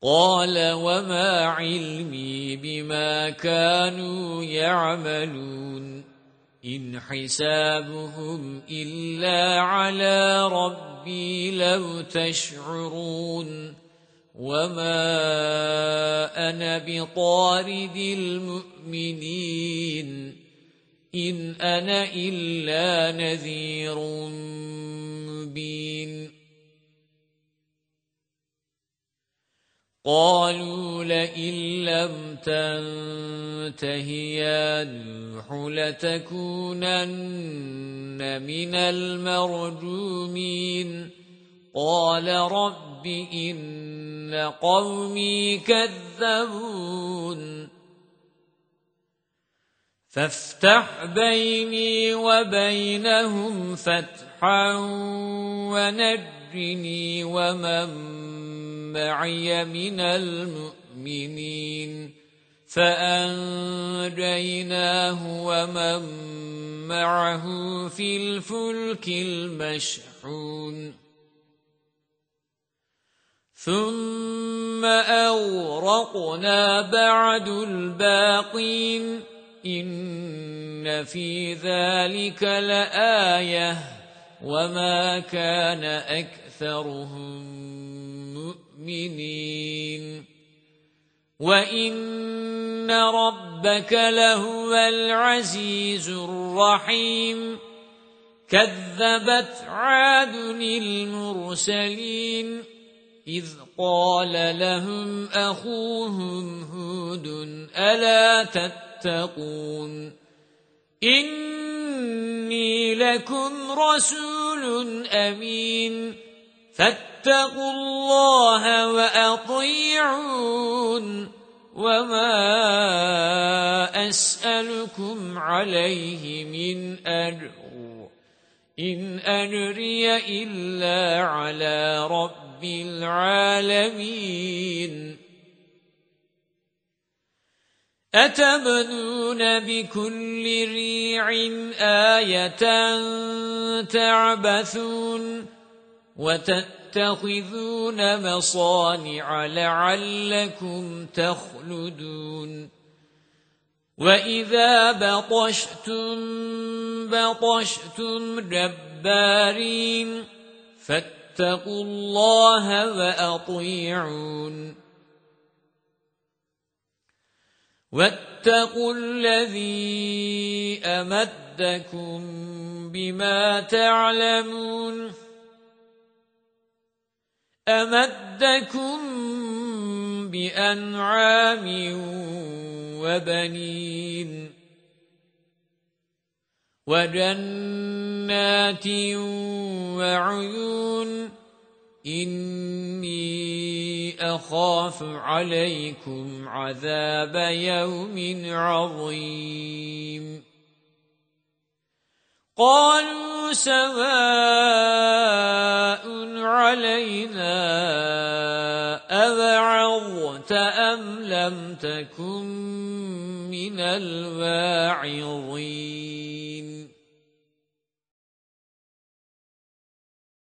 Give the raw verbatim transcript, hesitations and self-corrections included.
قال وما علمي بما كانوا يعملون إن حسابهم إلا على ربي لو تشعرون وما أنا بطارد المؤمنين إن أنا إلا نذير مبين قالوا لئن لم تنته يا نوح لتكونن من المرجومين قال رب إن قومي كذبون فافتح بيني وبينهم فتحا ونجني ومن معي من المؤمنين فأنجيناه ومن معه في الفلك المشحون ثم أغرقنا بعد الباقين إن في ذلك لآية وما كان أكثرهم مؤمنين وإن ربك لهو العزيز الرحيم كذبت عاد المرسلين إذ قال لهم أخوهم هود ألا تتقون إني لكم رسول أمين فاتقوا الله وأطيعون وما أسألكم عليه من أجر إن أجري إلا على رب العالمين أتبنون بكل ريع آية تعبثون وتتخذون مصانع لعلكم تخلدون وإذا بطشتم بطشتم جبارين فاتقوا الله وأطيعون واتقوا الذي أمدكم بما تعلمون أمدكم بأنعام وبنين وجنات وعيون إني أخاف عليكم عذاب يوم عظيم قالوا سواء علينا أوعظت أم لم تكن من الواعظين